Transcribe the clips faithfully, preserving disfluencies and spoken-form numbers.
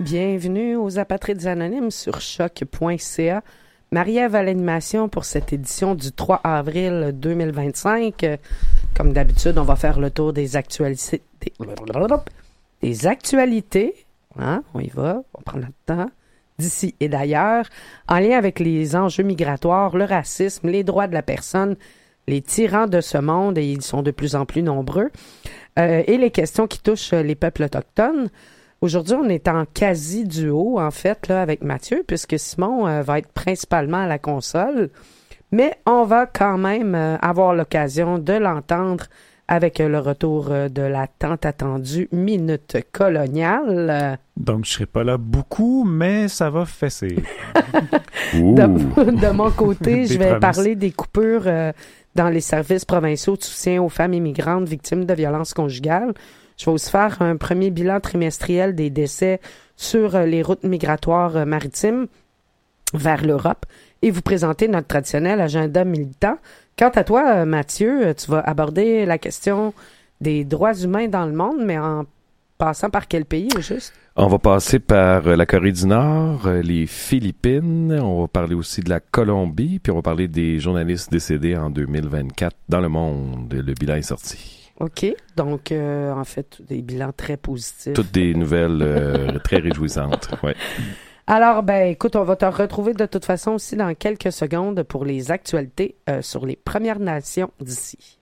Bienvenue aux Apatrides Anonymes sur choc point c a. Marie-Ève à l'animation pour cette édition du trois avril deux mille vingt-cinq. Comme d'habitude, on va faire le tour des actualités. Des, des actualités. Hein? On y va, on prend notre temps. D'ici et d'ailleurs, en lien avec les enjeux migratoires, le racisme, les droits de la personne, les tyrans de ce monde, et ils sont de plus en plus nombreux, euh, et les questions qui touchent les peuples autochtones. Aujourd'hui, on est en quasi-duo, en fait, là, avec Mathieu, puisque Simon euh, va être principalement à la console. Mais on va quand même euh, avoir l'occasion de l'entendre avec euh, le retour euh, de la tant attendue Minute coloniale. Donc, je serai pas là beaucoup, mais ça va fesser. de, de mon côté, je vais promesses. parler des coupures euh, dans les services provinciaux de soutien aux femmes immigrantes victimes de violences conjugales. Je vais aussi faire un premier bilan trimestriel des décès sur les routes migratoires maritimes vers l'Europe et vous présenter notre traditionnel agenda militant. Quant à toi, Mathieu, tu vas aborder la question des droits humains dans le monde, mais en passant par quel pays, au juste? On va passer par la Corée du Nord, les Philippines, on va parler aussi de la Colombie, puis on va parler des journalistes décédés en deux mille vingt-quatre dans le monde. Le bilan est sorti. OK. Donc, euh, en fait, des bilans très positifs. Toutes des nouvelles euh, très réjouissantes, ouais. Alors, ben, écoute, on va te retrouver de toute façon aussi dans quelques secondes pour les actualités euh, sur les Premières Nations d'ici.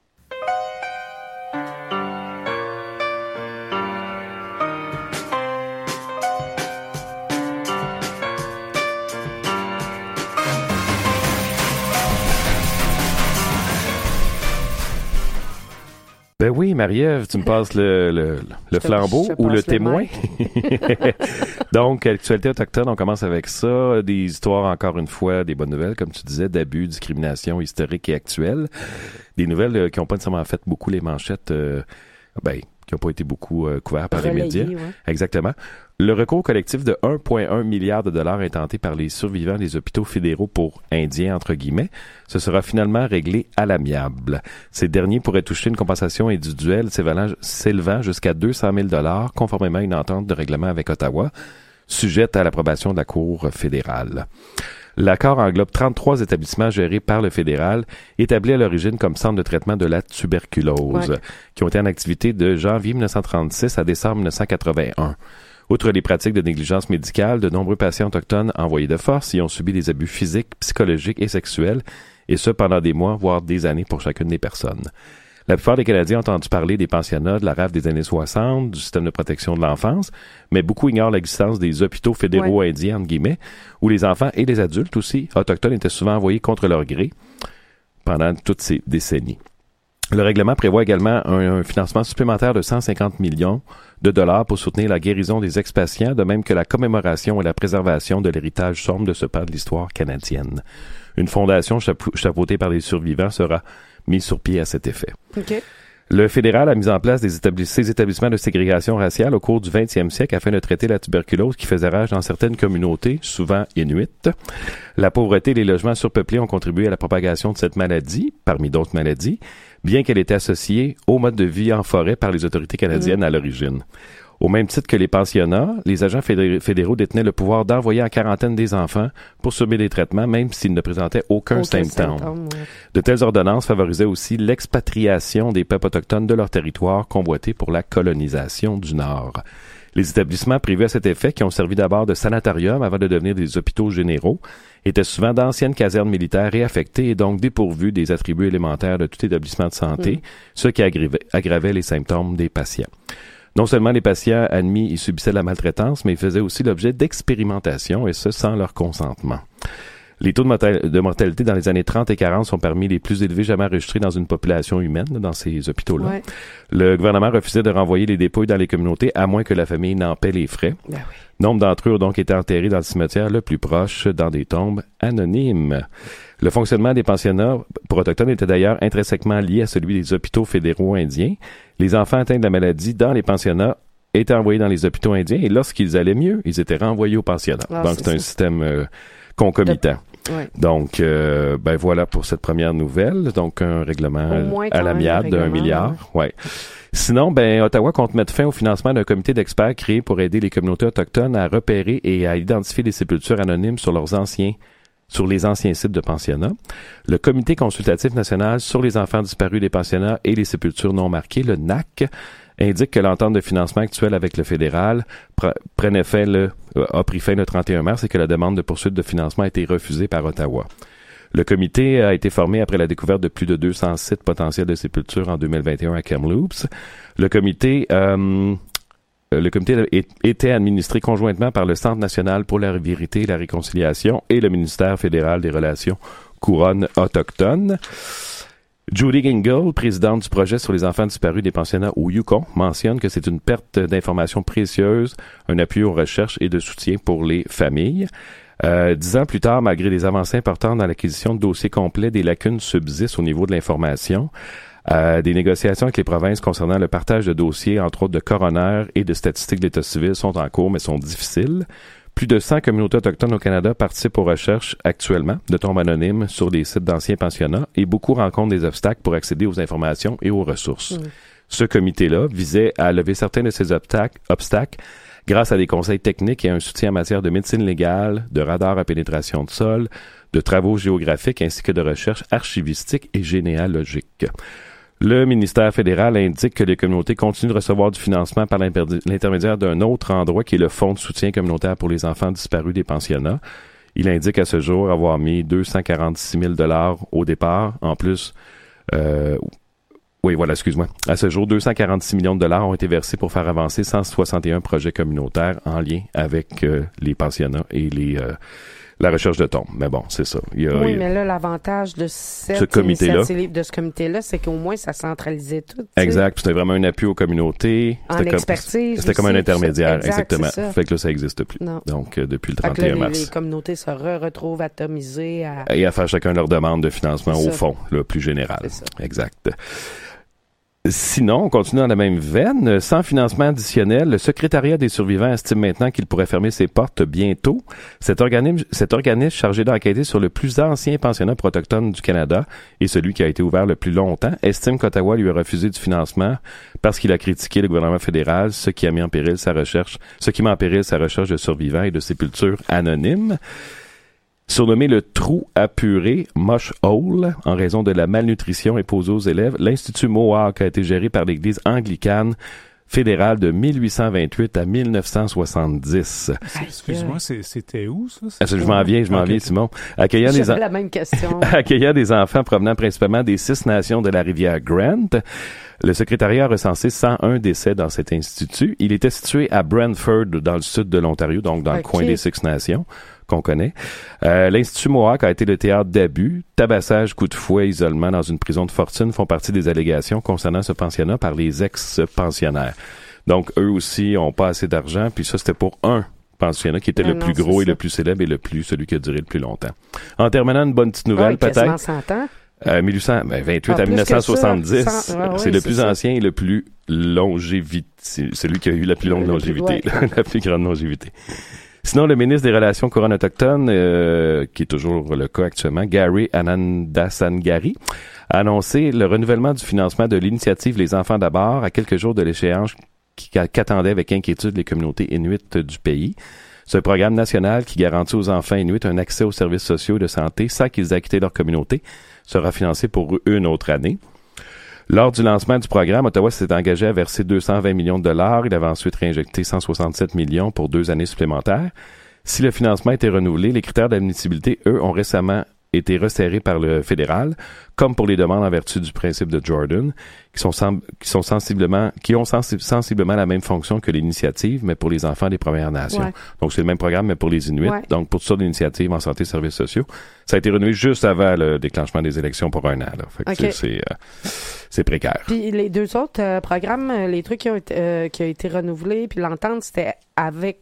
Ben oui, Marie-Ève, tu me passes le, le, le flambeau ou le témoin. Donc, actualité autochtone, on commence avec ça. Des histoires, encore une fois, des bonnes nouvelles, comme tu disais, d'abus, discrimination historique et actuelle. Des nouvelles euh, qui n'ont pas nécessairement fait beaucoup les manchettes, euh, ben, qui n'ont pas été beaucoup euh, couvertes par Relayé, les médias. Ouais. Exactement. Le recours collectif de un virgule un milliard de dollars intenté par les survivants des hôpitaux fédéraux pour Indiens, entre guillemets, ce sera finalement réglé à l'amiable. Ces derniers pourraient toucher une compensation individuelle s'élevant jusqu'à deux cent mille dollars, conformément à une entente de règlement avec Ottawa, sujette à l'approbation de la Cour fédérale. L'accord englobe trente-trois établissements gérés par le fédéral, établis à l'origine comme centre de traitement de la tuberculose, ouais. qui ont été en activité de janvier dix-neuf cent trente-six à décembre dix-neuf cent quatre-vingt-un. Outre les pratiques de négligence médicale, de nombreux patients autochtones envoyés de force y ont subi des abus physiques, psychologiques et sexuels, et ce pendant des mois, voire des années pour chacune des personnes. La plupart des Canadiens ont entendu parler des pensionnats, de la rafle des années soixante, du système de protection de l'enfance, mais beaucoup ignorent l'existence des hôpitaux fédéraux ouais. indiens, entre guillemets, où les enfants et les adultes aussi autochtones étaient souvent envoyés contre leur gré pendant toutes ces décennies. Le règlement prévoit également un, un financement supplémentaire de cent cinquante millions de dollars pour soutenir la guérison des ex-patients, de même que la commémoration et la préservation de l'héritage sombre de ce pan de l'histoire canadienne. Une fondation chapeautée par les survivants sera mise sur pied à cet effet. Okay. Le fédéral a mis en place des établis- ces établissements de ségrégation raciale au cours du vingtième siècle afin de traiter la tuberculose qui faisait rage dans certaines communautés, souvent inuites. La pauvreté et les logements surpeuplés ont contribué à la propagation de cette maladie, parmi d'autres maladies, bien qu'elle était associée au mode de vie en forêt par les autorités canadiennes mmh. à l'origine. Au même titre que les pensionnats, les agents fédéraux détenaient le pouvoir d'envoyer en quarantaine des enfants pour subir des traitements, même s'ils ne présentaient aucun, aucun symptôme. symptôme ouais. De telles ordonnances favorisaient aussi l'expatriation des peuples autochtones de leur territoire convoité pour la colonisation du Nord. Les établissements privés à cet effet, qui ont servi d'abord de sanatorium avant de devenir des hôpitaux généraux, étaient souvent d'anciennes casernes militaires réaffectées et donc dépourvues des attributs élémentaires de tout établissement de santé, mmh. ce qui aggravait, aggravait les symptômes des patients. Non seulement les patients admis y subissaient la maltraitance, mais ils faisaient aussi l'objet d'expérimentations, et ce, sans leur consentement. Les taux de, morta- de mortalité dans les années trente et quarante sont parmi les plus élevés jamais enregistrés dans une population humaine, dans ces hôpitaux-là. Ouais. Le gouvernement refusait de renvoyer les dépouilles dans les communautés, à moins que la famille n'en paie les frais. Ben oui. Nombre d'entre eux ont donc été enterrés dans le cimetière le plus proche, dans des tombes anonymes. Le fonctionnement des pensionnats pour autochtones était d'ailleurs intrinsèquement lié à celui des hôpitaux fédéraux indiens. Les enfants atteints de la maladie dans les pensionnats étaient envoyés dans les hôpitaux indiens et lorsqu'ils allaient mieux, ils étaient renvoyés aux pensionnats. Ah, donc c'est, c'est un système euh, concomitant. Ouais. Donc, euh, ben voilà pour cette première nouvelle. Donc, un règlement à l'amiable d'un milliard. Ouais. ouais. Sinon, ben Ottawa compte mettre fin au financement d'un comité d'experts créé pour aider les communautés autochtones à repérer et à identifier les sépultures anonymes sur leurs anciens sur les anciens sites de pensionnats. Le Comité consultatif national sur les enfants disparus des pensionnats et les sépultures non marquées, le N A C, indique que l'entente de financement actuelle avec le fédéral pre- prenait fin le, a pris fin le trente et un mars et que la demande de poursuite de financement a été refusée par Ottawa. Le comité a été formé après la découverte de plus de deux cents sites potentiels de sépultures en deux mille vingt et un à Kamloops. Le comité... Euh, Le comité était administré conjointement par le Centre national pour la vérité et la réconciliation et le ministère fédéral des Relations couronnes autochtones. Judy Gingle, présidente du projet sur les enfants disparus des pensionnats au Yukon, mentionne que c'est une perte d'informations précieuses, un appui aux recherches et de soutien pour les familles. Euh, dix ans plus tard, malgré des avancées importantes dans l'acquisition de dossiers complets, des lacunes subsistent au niveau de l'information. Euh, des négociations avec les provinces concernant le partage de dossiers, entre autres de coroner et de statistiques de l'État civil, sont en cours, mais sont difficiles. Plus de cent communautés autochtones au Canada participent aux recherches actuellement de tombes anonymes sur des sites d'anciens pensionnats et beaucoup rencontrent des obstacles pour accéder aux informations et aux ressources. Mmh. Ce comité-là visait à lever certains de ces obstacles, obstacles grâce à des conseils techniques et à un soutien en matière de médecine légale, de radars à pénétration de sol, de travaux géographiques ainsi que de recherches archivistiques et généalogiques. Le ministère fédéral indique que les communautés continuent de recevoir du financement par l'intermédiaire d'un autre endroit qui est le Fonds de soutien communautaire pour les enfants disparus des pensionnats. Il indique à ce jour avoir mis deux cent quarante-six mille dollars au départ. En plus, euh, oui, voilà, excuse-moi. À ce jour, deux cent quarante-six millions de dollars ont été versés pour faire avancer cent soixante et un projets communautaires en lien avec euh, les pensionnats et les... Euh, la recherche de tombes. Mais bon, c'est ça. Il y a, oui, il... mais là, l'avantage de cette ce comité-là, de ce comité-là, c'est qu'au moins, ça centralisait tout. Exact. C'était vraiment un appui aux communautés. En c'était expertise. Comme, c'était comme un intermédiaire. Exact, exactement. Ça. Fait que là, ça n'existe plus. Non. Donc, euh, depuis le trente et un mars. Les, les communautés se re-retrouvent atomisées à... Et à faire chacun leur demande de financement au fond, le plus général. Exact. Sinon, on continue dans la même veine. Sans financement additionnel, le secrétariat des survivants estime maintenant qu'il pourrait fermer ses portes bientôt. Cet organisme, cet organisme chargé d'enquêter sur le plus ancien pensionnat pour autochtones du Canada et celui qui a été ouvert le plus longtemps, estime qu'Ottawa lui a refusé du financement parce qu'il a critiqué le gouvernement fédéral, ce qui a mis en péril sa recherche, ce qui met en péril sa recherche de survivants et de sépultures anonymes. Surnommé le trou apuré, Mush Hole, en raison de la malnutrition imposée aux élèves, l'Institut Mohawk a été géré par l'Église anglicane fédérale de mille huit cent vingt-huit à mille neuf cent soixante-dix. Excuse-moi, c'était où, ça? Ah, ça je m'en viens, je m'en okay. viens, Simon. Accueillant des, en... la même question. Accueillant des enfants provenant principalement des six nations de la rivière Grant, le secrétariat a recensé cent un décès dans cet institut. Il était situé à Brantford, dans le sud de l'Ontario, donc dans okay. le coin des Six Nations qu'on connaît. Euh, L'Institut Mohawk a été le théâtre d'abus, tabassage, coups de fouet, isolement dans une prison de fortune font partie des allégations concernant ce pensionnat par les ex-pensionnaires. Donc, eux aussi ont pas assez d'argent, puis ça, c'était pour un pensionnat qui était non, le plus non, gros et ça. Le plus célèbre et le plus celui qui a duré le plus longtemps. En terminant, une bonne petite nouvelle, oh, peut-être. cent ans. Euh, mille huit cent vingt-huit ah, à mille neuf cent soixante-dix, cent, ouais, c'est oui, le plus c'est ancien ça. Et le plus longévité, c'est celui qui a eu la plus longue le longévité, plus, ouais. la plus grande longévité. Sinon, le ministre des Relations couronnes autochtones, euh, qui est toujours le cas actuellement, Gary Anandasangari, a annoncé le renouvellement du financement de l'initiative Les Enfants d'abord à quelques jours de l'échéance qu'attendaient avec inquiétude les communautés inuites du pays. C'est un programme national qui garantit aux enfants inuits un accès aux services sociaux et de santé sans qu'ils aient quitté leur communauté sera financé pour une autre année. Lors du lancement du programme, Ottawa s'est engagé à verser deux cent vingt millions de dollars. Il avait ensuite réinjecté cent soixante-sept millions pour deux années supplémentaires. Si le financement était renouvelé, les critères d'admissibilité, eux, ont récemment été resserrés par le fédéral, comme pour les demandes en vertu du principe de Jordan, qui sont, sem- qui sont sensiblement, qui ont sensi- sensiblement la même fonction que l'initiative, mais pour les enfants des Premières Nations. Ouais. Donc, c'est le même programme, mais pour les Inuits. Ouais. Donc, pour toutes sortes d'initiatives en santé et services sociaux. Ça a été renouvelé juste avant le déclenchement des élections pour un an, là. Fait que okay. c'est, c'est, euh, c'est précaire. Puis, les deux autres euh, programmes, les trucs qui ont été, euh, qui ont été renouvelés, puis l'entente, c'était avec...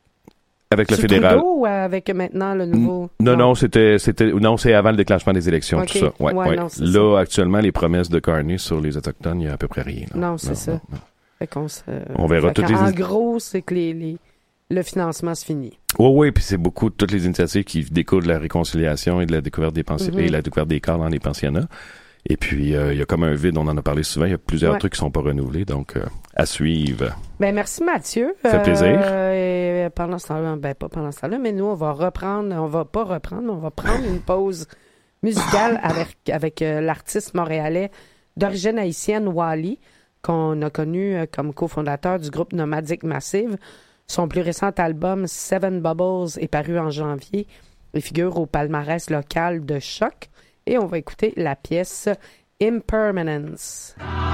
Avec le fédéral. Trudeau ou avec maintenant le nouveau? Non, non, non c'était, c'était, non, c'est avant le déclenchement des élections, okay. tout ça. Ouais, ouais, ouais. Non, là, ça. Actuellement, les promesses de Carney sur les Autochtones, il n'y a à peu près rien. Là. Non, c'est non, ça. Non, non. Fait qu'on, se... On verra toutes les... En gros, c'est que les, les, le financement se finit. Oui, oui, puis c'est beaucoup de toutes les initiatives qui découlent de la réconciliation et de la découverte des pensi- mm-hmm. et la découverte des corps dans les pensionnats. Et puis, euh, il y a comme un vide, on en a parlé souvent, il y a plusieurs ouais. trucs qui sont pas renouvelés, donc euh, à suivre. Ben merci Mathieu. Ça fait plaisir. Euh, et pendant ce temps-là, ben pas pendant ce temps-là, mais nous, on va reprendre, on va pas reprendre, mais on va prendre une pause musicale avec, avec euh, l'artiste montréalais d'origine haïtienne, Wally, qu'on a connu euh, comme cofondateur du groupe Nomadic Massive. Son plus récent album, Seven Bubbles, est paru en janvier et figure au palmarès local de Choc. Et on va écouter la pièce Impermanence.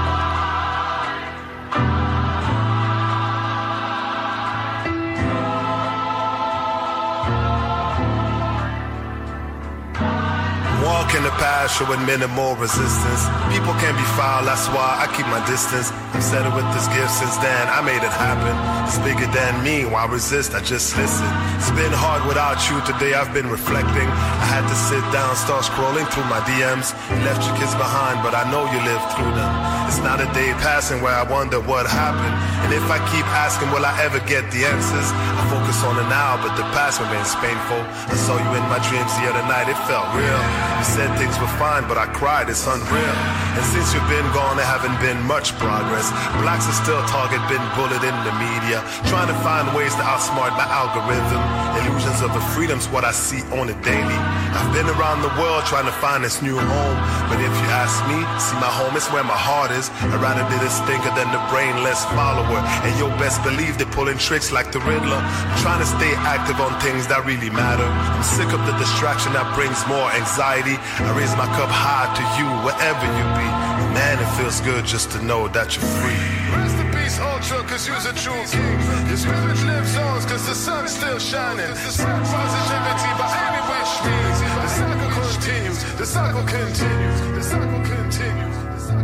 Walk in the path showing minimal resistance. People can be foul, that's why I keep my distance. I'm settled with this gift since then, I made it happen. It's bigger than me, why resist? I just listen. It's been hard without you, today I've been reflecting. I had to sit down, start scrolling through my D Ms. You left your kids behind, but I know you lived through them. It's not a day passing where I wonder what happened. And if I keep asking, will I ever get the answers? I focus on the now, but the past remains painful. I saw you in my dreams the other night, it felt real. You said things were fine, but I cried, it's unreal. And since you've been gone, there haven't been much progress. Blacks are still target, been bullied in the media. Trying to find ways to outsmart my algorithm. Illusions of the freedom's what I see on a daily. I've been around the world trying to find this new home. But if you ask me, see my home is where my heart is. I'd rather be this thinker than the brainless follower. And you'll best believe they're pulling tricks like the Riddler. I'm trying to stay active on things that really matter. I'm sick of the distraction that brings more anxiety. I raise my cup high to you, wherever you be. Man, it feels good just to know that you're free. Rest in peace, Ultra, cause you're a true king. Your spirit lives on, cause the sun's still shining. Spread positivity by any which means. The cycle continues, the cycle continues, the cycle continues.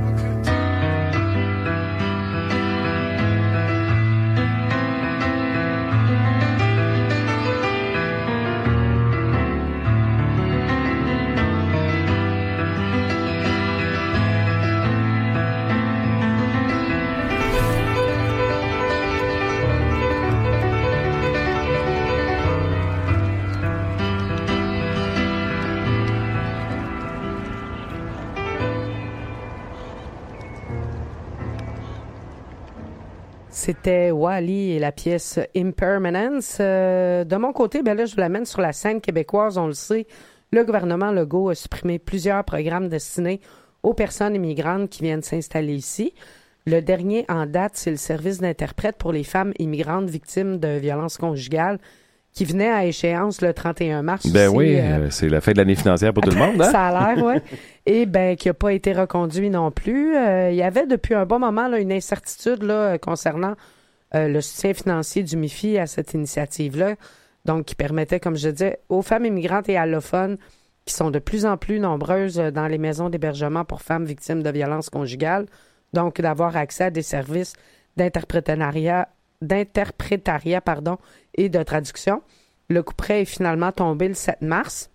C'était Wally et la pièce Impermanence. Euh, de mon côté, ben là, je vous l'amène sur la scène québécoise. On le sait, le gouvernement Legault a supprimé plusieurs programmes destinés aux personnes immigrantes qui viennent s'installer ici. Le dernier en date, c'est le service d'interprète pour les femmes immigrantes victimes de violences conjugales qui venait à échéance le trente et un mars. Ben aussi, oui, euh, c'est la fin de l'année financière pour tout le monde. Hein? Ça a l'air, oui. Et ben qui n'a pas été reconduit non plus. Euh, il y avait depuis un bon moment là, une incertitude là, concernant euh, le soutien financier du M I F I à cette initiative-là, donc qui permettait, comme je disais, aux femmes immigrantes et allophones qui sont de plus en plus nombreuses dans les maisons d'hébergement pour femmes victimes de violences conjugales, donc d'avoir accès à des services d'interprétariat d'interprétariat pardon, et de traduction. Le couperet est finalement tombé le sept mars.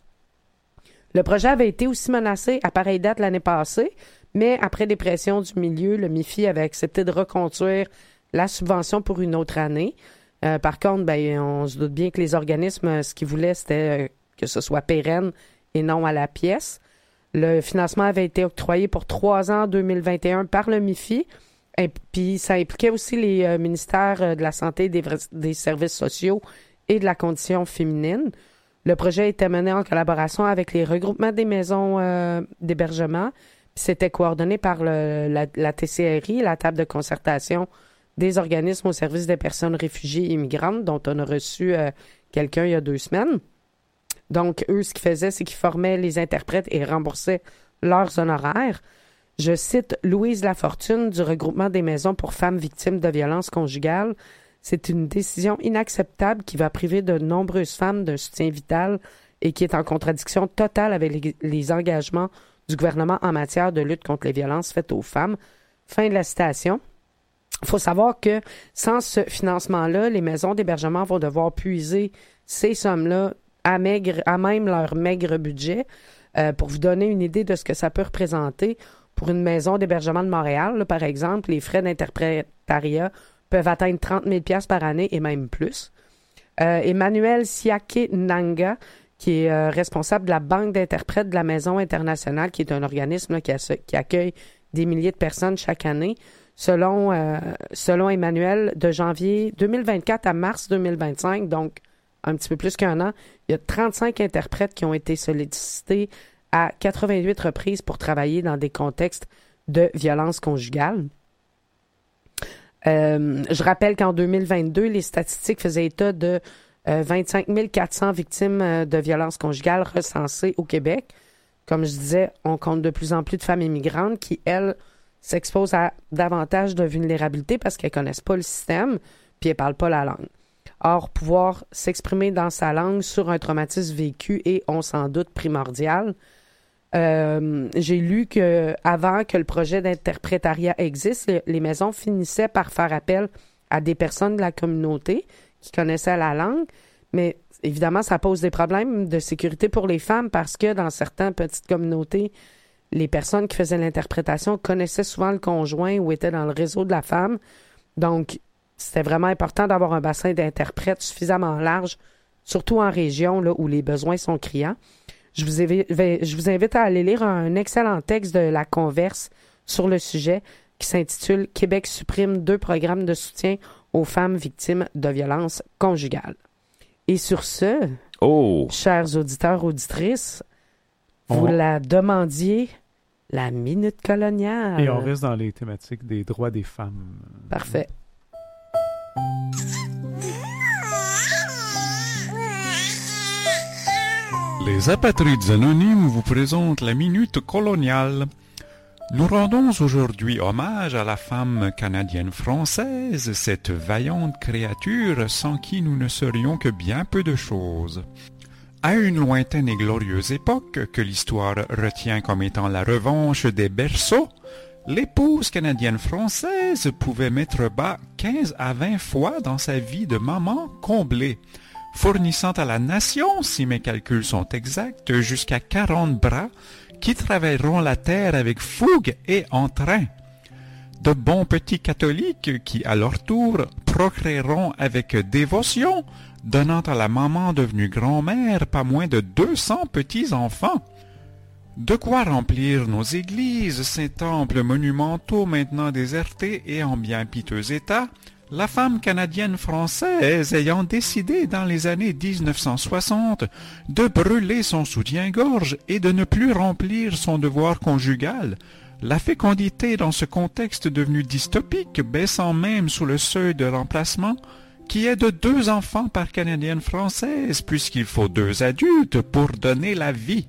Le projet avait été aussi menacé à pareille date l'année passée, mais après des pressions du milieu, le M I F I avait accepté de reconduire la subvention pour une autre année. Euh, par contre, ben, on se doute bien que les organismes, ce qu'ils voulaient, c'était que ce soit pérenne et non à la pièce. Le financement avait été octroyé pour trois ans en deux mille vingt et un par le M I F I. Et puis, ça impliquait aussi les euh, ministères euh, de la Santé, des, des Services sociaux et de la Condition féminine. Le projet était mené en collaboration avec les regroupements des maisons euh, d'hébergement. Puis c'était coordonné par le, la, la T C R I, la table de concertation des organismes au service des personnes réfugiées et immigrantes, dont on a reçu euh, quelqu'un il y a deux semaines. Donc, eux, ce qu'ils faisaient, c'est qu'ils formaient les interprètes et remboursaient leurs honoraires. Je cite Louise Lafortune du regroupement des maisons pour femmes victimes de violences conjugales. C'est une décision inacceptable qui va priver de nombreuses femmes d'un soutien vital et qui est en contradiction totale avec les, les engagements du gouvernement en matière de lutte contre les violences faites aux femmes. Fin de la citation. Il faut savoir que sans ce financement-là, les maisons d'hébergement vont devoir puiser ces sommes-là à, maigre, à même leur maigre budget. Euh, pour vous donner une idée de ce que ça peut représenter, pour une maison d'hébergement de Montréal, là, par exemple, les frais d'interprétariat peuvent atteindre trente mille dollars par année et même plus. Euh, Emmanuel Siake Nanga, qui est euh, responsable de la Banque d'interprètes de la Maison internationale, qui est un organisme là, qui, a, qui accueille des milliers de personnes chaque année. Selon, euh, selon Emmanuel, de janvier deux mille vingt-quatre à mars deux mille vingt-cinq, donc un petit peu plus qu'un an, il y a trente-cinq interprètes qui ont été sollicités à quatre-vingt-huit reprises pour travailler dans des contextes de violence conjugale. Euh, je rappelle qu'en deux mille vingt-deux, les statistiques faisaient état de euh, vingt-cinq mille quatre cents victimes euh, de violences conjugales recensées au Québec. Comme je disais, on compte de plus en plus de femmes immigrantes qui, elles, s'exposent à davantage de vulnérabilité parce qu'elles connaissent pas le système puis elles parlent pas la langue. Or, pouvoir s'exprimer dans sa langue sur un traumatisme vécu est, on s'en doute, primordial. Euh, j'ai lu que avant que le projet d'interprétariat existe, les, les maisons finissaient par faire appel à des personnes de la communauté qui connaissaient la langue, mais évidemment, ça pose des problèmes de sécurité pour les femmes parce que dans certaines petites communautés, les personnes qui faisaient l'interprétation connaissaient souvent le conjoint ou étaient dans le réseau de la femme. Donc, c'était vraiment important d'avoir un bassin d'interprètes suffisamment large, surtout en région là, où les besoins sont criants. Je vous, invite, je vous invite à aller lire un excellent texte de la Converse sur le sujet qui s'intitule « Québec supprime deux programmes de soutien aux femmes victimes de violences conjugales ». Et sur ce, oh. chers auditeurs, auditrices, vous oh. la demandiez, la minute coloniale. Et on reste dans les thématiques des droits des femmes. Parfait. Les apatrides anonymes vous présentent la minute coloniale. Nous rendons aujourd'hui hommage à la femme canadienne-française, cette vaillante créature sans qui nous ne serions que bien peu de choses. À une lointaine et glorieuse époque que l'histoire retient comme étant la revanche des berceaux, l'épouse canadienne-française pouvait mettre bas quinze à vingt fois dans sa vie de maman comblée, fournissant à la nation, si mes calculs sont exacts, jusqu'à quarante bras qui travailleront la terre avec fougue et entrain. De bons petits catholiques qui, à leur tour, procréeront avec dévotion, donnant à la maman devenue grand-mère pas moins de deux cents petits-enfants. De quoi remplir nos églises, ces temples monumentaux maintenant désertés et en bien piteux état, la femme canadienne-française ayant décidé dans les années dix-neuf cent soixante de brûler son soutien-gorge et de ne plus remplir son devoir conjugal, la fécondité dans ce contexte devenu dystopique, baissant même sous le seuil de remplacement, qui est de deux enfants par canadienne-française, puisqu'il faut deux adultes pour donner la vie.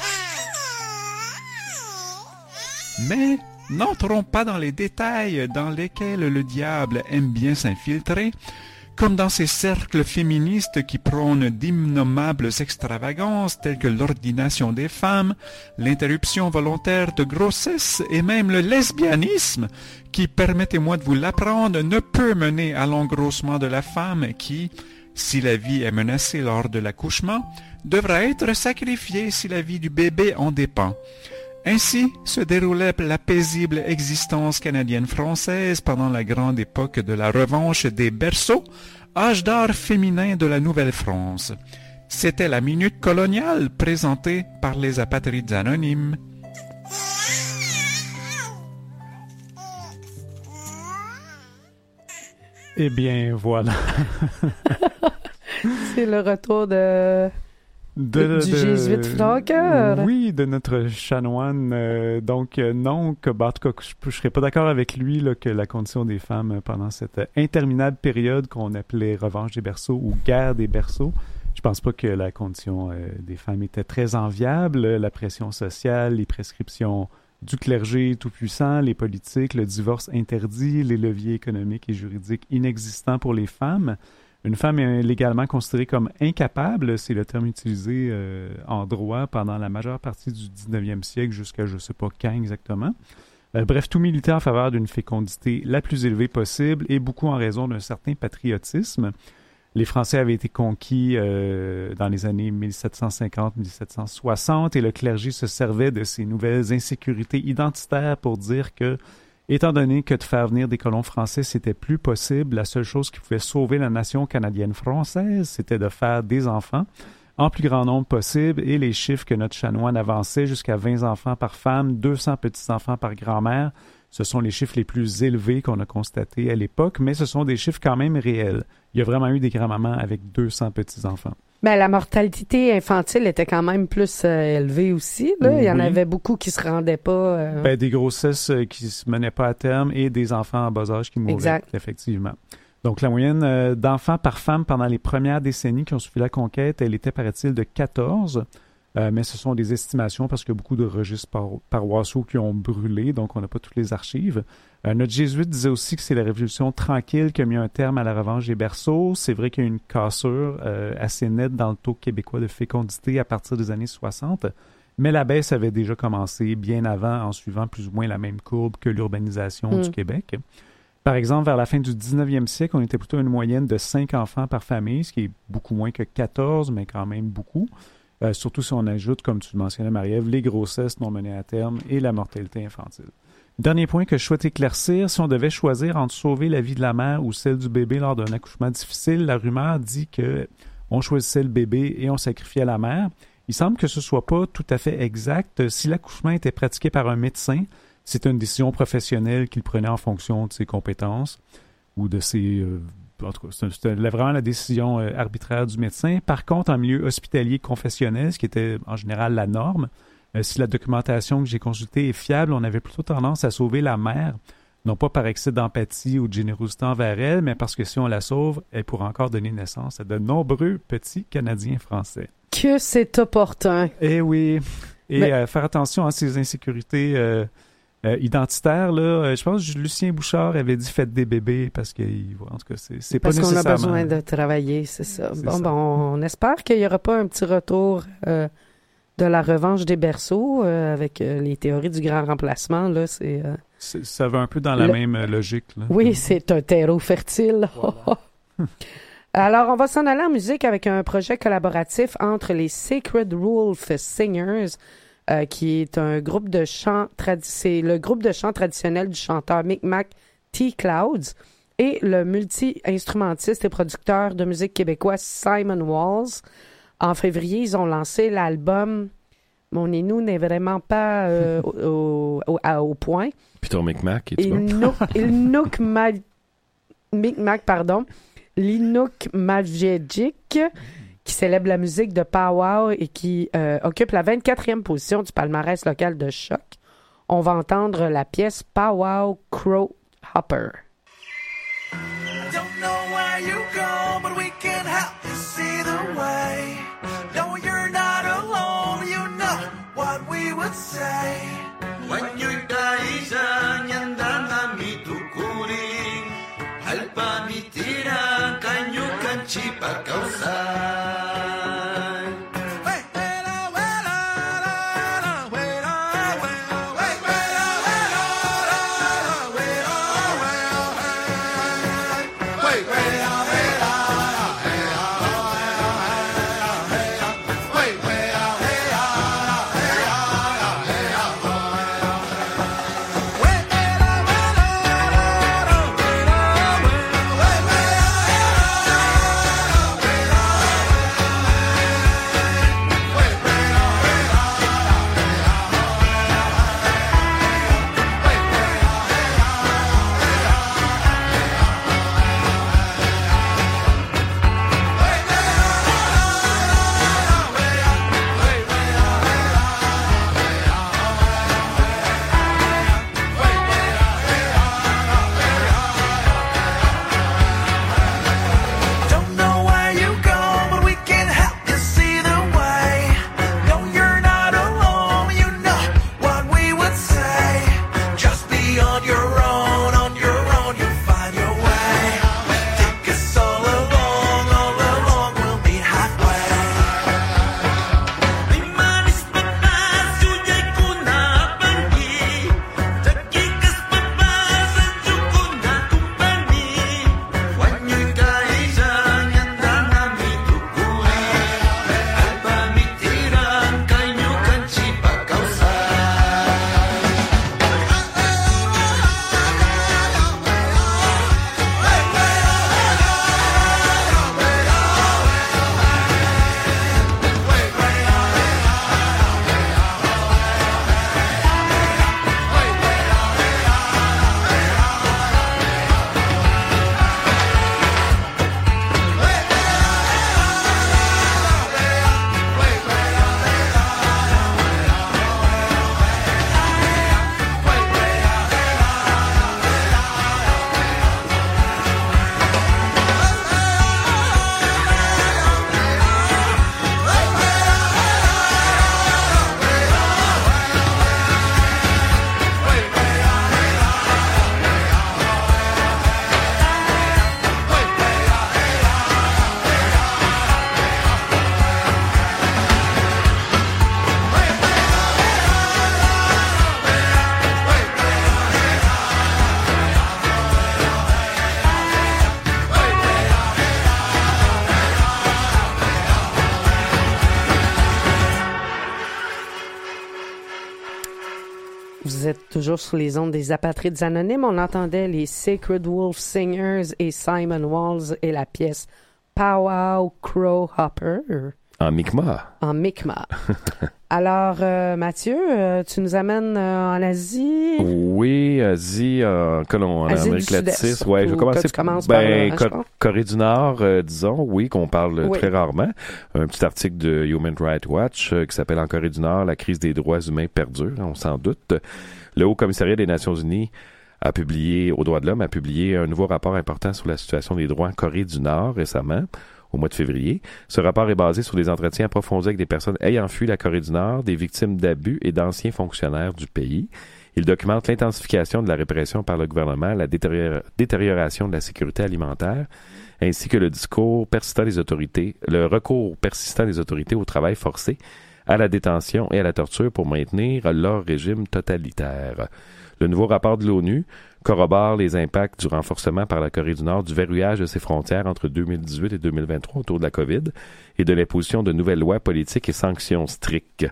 Mais n'entrons pas dans les détails dans lesquels le diable aime bien s'infiltrer, comme dans ces cercles féministes qui prônent d'innommables extravagances telles que l'ordination des femmes, l'interruption volontaire de grossesse et même le lesbianisme, qui, permettez-moi de vous l'apprendre, ne peut mener à l'engrossement de la femme qui, si la vie est menacée lors de l'accouchement, devra être sacrifiée si la vie du bébé en dépend. Ainsi se déroulait la paisible existence canadienne-française pendant la grande époque de la revanche des berceaux, âge d'or féminin de la Nouvelle-France. C'était la minute coloniale présentée par les apatrides anonymes. Eh bien, voilà. C'est le retour de... De, du de, jésuite Francoeur. Oui, de notre chanoine. Euh, donc, euh, non, que, bah, en tout cas, je ne serais pas d'accord avec lui là, que la condition des femmes pendant cette interminable période qu'on appelait revanche des berceaux ou guerre des berceaux, je pense pas que la condition euh, des femmes était très enviable. La pression sociale, les prescriptions du clergé tout-puissant, les politiques, le divorce interdit, les leviers économiques et juridiques inexistants pour les femmes. Une femme est légalement considérée comme incapable, c'est le terme utilisé euh, en droit pendant la majeure partie du dix-neuvième siècle jusqu'à je ne sais pas quand exactement. Euh, bref, tout militait en faveur d'une fécondité la plus élevée possible et beaucoup en raison d'un certain patriotisme. Les Français avaient été conquis euh, dans les années mille sept cent cinquante à mille sept cent soixante et le clergé se servait de ces nouvelles insécurités identitaires pour dire que Étant donné que de faire venir des colons français, c'était plus possible, la seule chose qui pouvait sauver la nation canadienne-française, c'était de faire des enfants en plus grand nombre possible, et les chiffres que notre chanoine avançait, jusqu'à vingt enfants par femme, deux cents petits-enfants par grand-mère, ce sont les chiffres les plus élevés qu'on a constatés à l'époque, mais ce sont des chiffres quand même réels. Il y a vraiment eu des grands-mamans avec deux cents petits-enfants. Ben, la mortalité infantile était quand même plus euh, élevée aussi. Là. Il y en Oui. avait beaucoup qui se rendaient pas. Euh... Ben, des grossesses euh, qui se menaient pas à terme et des enfants en bas âge qui mouraient, exact. Effectivement. Donc, la moyenne euh, d'enfants par femme pendant les premières décennies qui ont suivi la conquête, elle était, paraît-il, de quatorze. Euh, mais ce sont des estimations parce qu'il y a beaucoup de registres par- paroissiaux qui ont brûlé, donc on n'a pas toutes les archives. Euh, notre jésuite disait aussi que c'est la Révolution tranquille qui a mis un terme à la revanche des berceaux. C'est vrai qu'il y a eu une cassure euh, assez nette dans le taux québécois de fécondité à partir des années soixante, mais la baisse avait déjà commencé bien avant en suivant plus ou moins la même courbe que l'urbanisation Mm. du Québec. Par exemple, vers la fin du dix-neuvième siècle, on était plutôt à une moyenne de cinq enfants par famille, ce qui est beaucoup moins que quatorze, mais quand même beaucoup. Euh, surtout si on ajoute, comme tu le mentionnais, Marie-Ève, les grossesses non menées à terme et la mortalité infantile. Dernier point que je souhaite éclaircir, si on devait choisir entre sauver la vie de la mère ou celle du bébé lors d'un accouchement difficile, la rumeur dit que on choisissait le bébé et on sacrifiait la mère. Il semble que ce ne soit pas tout à fait exact. Si l'accouchement était pratiqué par un médecin, c'est une décision professionnelle qu'il prenait en fonction de ses compétences ou de ses... Euh, en tout cas, c'était vraiment la décision euh, arbitraire du médecin. Par contre, en milieu hospitalier confessionnel, ce qui était en général la norme, euh, si la documentation que j'ai consultée est fiable, on avait plutôt tendance à sauver la mère, non pas par excès d'empathie ou de générosité envers elle, mais parce que si on la sauve, elle pourra encore donner naissance à de nombreux petits Canadiens français. Que c'est opportun. Eh oui. Et Mais... euh, faire attention à ces insécurités... Euh, Euh, identitaire, là, euh, je pense que Lucien Bouchard avait dit « faites des bébés » parce que, en tout cas, c'est, c'est pas parce nécessairement... Parce qu'on a besoin de travailler, c'est ça. C'est bon, ça. ben, on, on espère qu'il n'y aura pas un petit retour euh, de la revanche des berceaux euh, avec euh, les théories du grand remplacement, là, c'est... Euh... c'est ça va un peu dans la Le... même logique, là. Oui, c'est un terreau fertile. Voilà. Alors, on va s'en aller en musique avec un projet collaboratif entre les Sacred Wolf Singers, Euh, qui est un groupe de chant tradi- c'est le groupe de chant traditionnel du chanteur Micmac T. Clouds et le multi-instrumentiste et producteur de musique québécois Simon Walls. En février, ils ont lancé l'album Mon Inou n'est vraiment pas euh, au, au, au, au point. Puis ton Micmac, est-tu Il bon? nouk, il nouk ma, Micmac, pardon, l'Inuk Magic, qui célèbre la musique de Pow-Wow et qui euh, occupe la vingt-quatrième position du palmarès local de Choc. On va entendre la pièce Pow-Wow Crow Hopper. I don't know where you go, but we can help you see the way. No, you're not alone, you know what we would say. When you're dying, yanda nami tukuring, alpa mitira, kanyu kanchi pa kausay. Vous êtes toujours sur les ondes des Apatrides Anonymes. On entendait les Sacred Wolf Singers et Simon Walls et la pièce Powwow Crow Hopper. En Mi'kmaq. En Mi'kmaq. Alors, euh, Mathieu, euh, tu nous amènes euh, en Asie? Oui, Asie, en, en Asie Amérique latine. Ouais, je vais commencer par ben, là, Co- Corée du Nord, euh, disons, oui, qu'on parle oui. très rarement. Un petit article de Human Rights Watch euh, qui s'appelle En Corée du Nord, la crise des droits humains perdure, on s'en doute. Le Haut Commissariat des Nations Unies a publié, aux droits de l'homme, a publié un nouveau rapport important sur la situation des droits en Corée du Nord récemment, au mois de février. Ce rapport est basé sur des entretiens approfondis avec des personnes ayant fui la Corée du Nord, des victimes d'abus et d'anciens fonctionnaires du pays. Il documente l'intensification de la répression par le gouvernement, la détérior- détérioration de la sécurité alimentaire, ainsi que le discours persistant des autorités, le recours persistant des autorités au travail forcé, à la détention et à la torture pour maintenir leur régime totalitaire. Le nouveau rapport de l'ONU corrobore les impacts du renforcement par la Corée du Nord du verrouillage de ses frontières entre deux mille dix-huit et deux mille vingt-trois autour de la COVID et de l'imposition de nouvelles lois politiques et sanctions strictes.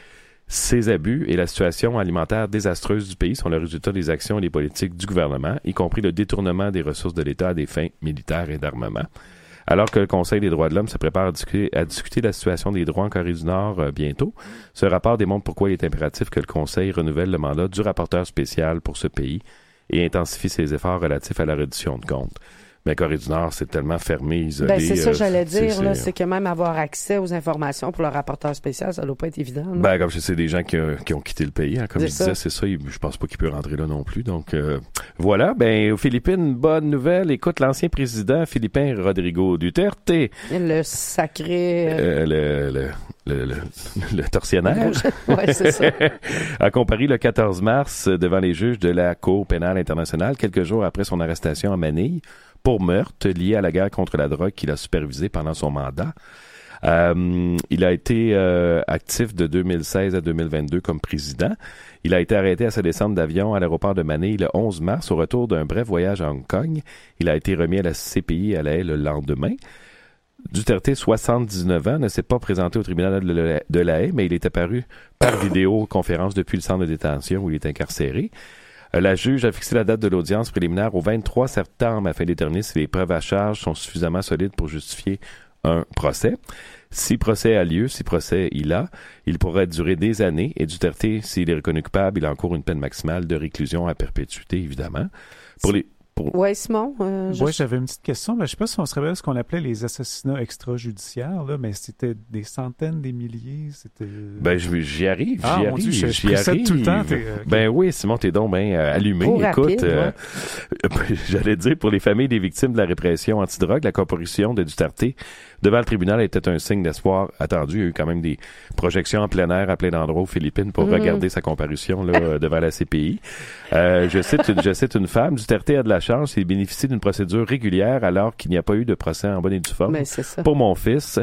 Ces abus et la situation alimentaire désastreuse du pays sont le résultat des actions et des politiques du gouvernement, y compris le détournement des ressources de l'État à des fins militaires et d'armement. Alors que le Conseil des droits de l'homme se prépare à discuter, à discuter de la situation des droits en Corée du Nord euh, bientôt, ce rapport démontre pourquoi il est impératif que le Conseil renouvelle le mandat du rapporteur spécial pour ce pays et intensifie ses efforts relatifs à la reddition de comptes. Mais Corée du Nord, c'est tellement fermé, isolé. Ben, c'est ça, euh, j'allais dire, c'est, là, c'est... c'est que même avoir accès aux informations pour le rapporteur spécial, ça doit pas être évident. Là. Ben, comme je sais, des gens qui, euh, qui ont quitté le pays, hein, comme c'est je ça. disais, c'est ça, il, je pense pas qu'il peut rentrer là non plus. Donc, euh, voilà, ben, aux Philippines, bonne nouvelle. Écoute, l'ancien président philippin Rodrigo Duterte, Le sacré... euh, le, le, le, le, le tortionnaire, ouais, c'est ça. a comparu le quatorze mars devant les juges de la Cour pénale internationale, quelques jours après son arrestation à Manille, pour meurtre lié à la guerre contre la drogue qu'il a supervisé pendant son mandat. Euh, il a été euh, actif de deux mille seize à deux mille vingt-deux comme président. Il a été arrêté à sa descente d'avion à l'aéroport de Manille le onze mars au retour d'un bref voyage à Hong Kong. Il a été remis à la C P I à La Haye le lendemain. Duterte, soixante-dix-neuf ans, ne s'est pas présenté au tribunal de La Haye, mais il est apparu par vidéoconférence depuis le centre de détention où il est incarcéré. La juge a fixé la date de l'audience préliminaire au vingt-trois septembre afin de déterminer si les preuves à charge sont suffisamment solides pour justifier un procès. Si procès a lieu, si procès il a, il pourrait durer des années et Duterte, s'il est reconnu coupable, il encourt une peine maximale de réclusion à perpétuité, évidemment. Pour les Pour... Oui, Simon. Euh, juste... Oui, j'avais une petite question. Mais je ne sais pas si on se rappelle ce qu'on appelait les assassinats extrajudiciaires, là, mais c'était des centaines, des milliers. C'était... Ben, j'y arrive, ah, j'y mon arrive, Dieu, je, j'y je arrive. Tout le temps, t'es, euh, ben oui, Simon, t'es donc bien euh, allumé. Pour Écoute, rapide, euh, ouais. j'allais dire, pour les familles des victimes de la répression antidrogue, la comparution de Duterte devant le tribunal était un signe d'espoir attendu. Il y a eu quand même des projections en plein air à plein d'endroits aux Philippines pour mm. regarder sa comparution là, devant la C P I. Euh, je cite, je cite une femme, Duterte a de la chance, il bénéficie d'une procédure régulière alors qu'il n'y a pas eu de procès en bonne et due forme. Ben, c'est ça. Pour mon fils,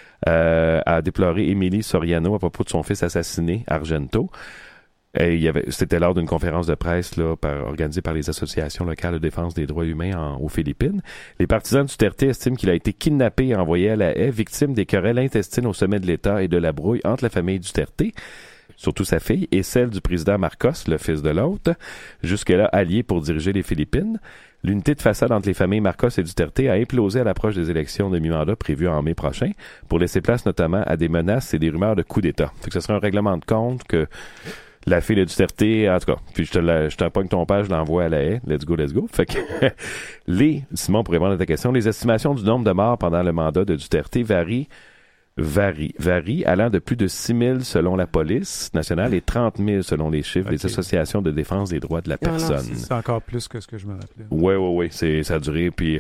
euh, a déploré Émilie Soriano à propos de son fils assassiné, Argento. Et il y avait, c'était lors d'une conférence de presse là, par, organisée par les associations locales de défense des droits humains en, aux Philippines. Les partisans du Duterte estiment qu'il a été kidnappé et envoyé à La Haye, victime des querelles intestines au sommet de l'État et de la brouille entre la famille Duterte, surtout sa fille, et celle du président Marcos, le fils de l'autre, jusque-là alliés pour diriger les Philippines. L'unité de façade entre les familles Marcos et Duterte a implosé à l'approche des élections de mi-mandat prévues en mai prochain pour laisser place notamment à des menaces et des rumeurs de coup d'État. Fait que ce serait un règlement de compte que la fille de Duterte, en tout cas, puis je te la, je t'empoigne ton page, je l'envoie à La Haye. Let's go, let's go. Fait que les, Simon, pour répondre à ta question, les estimations du nombre de morts pendant le mandat de Duterte varient varie, varie, allant de plus de six mille selon la police nationale et trente mille selon les chiffres okay. des associations de défense des droits de la personne. Non, non, c'est encore plus que ce que je me rappelais. Oui, oui, oui, c'est, ça a duré. Puis,